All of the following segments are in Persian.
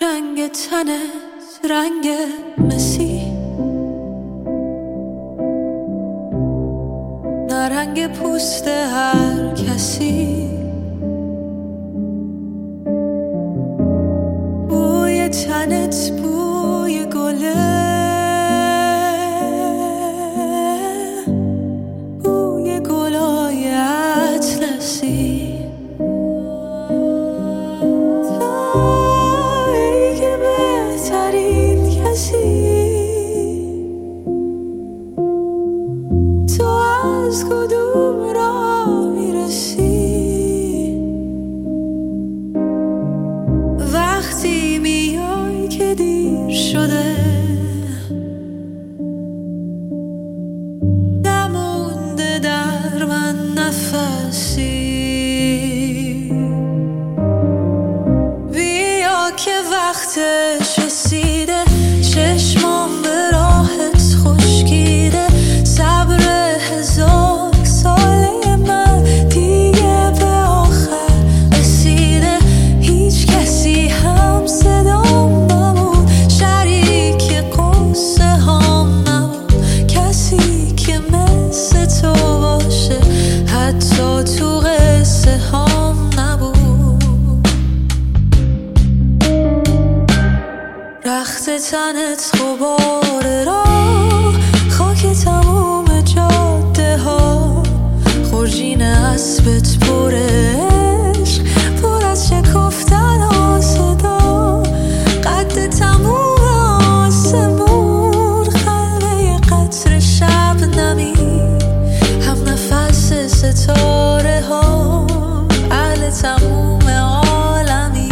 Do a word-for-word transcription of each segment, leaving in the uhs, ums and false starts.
رنگ تنت رنگ مسی، نه رنگ پوست هر کسی. بوی تنت بوی گله، بوی گلای اطلسی. تویی که بهترین کسی، تو از کدوم راه میرسی؟ وقتی میای که دیر شده، نمونده در من نفسی. بیا که وقتش رسیده، چشمام به راحت خشکیده. صبر هزار ساله من دیگه به آخر رسیده. هیچ کسی هم صدام نبود، شریک قصه هام نبود. کسی که مثل تو باشه حتی تو قصه هام نبود. رخت تنت غبار راه، خاک تموم جاده ها. خورجین اسبت پر عشق، پر از شکفتن و صدا. قد تموم آسمون، خلوه قطر شب نمی. هم نفس ستاره ها، اهل تموم عالمی.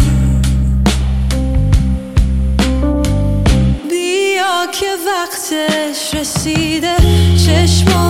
بیا که وقتش رسیده، چشمام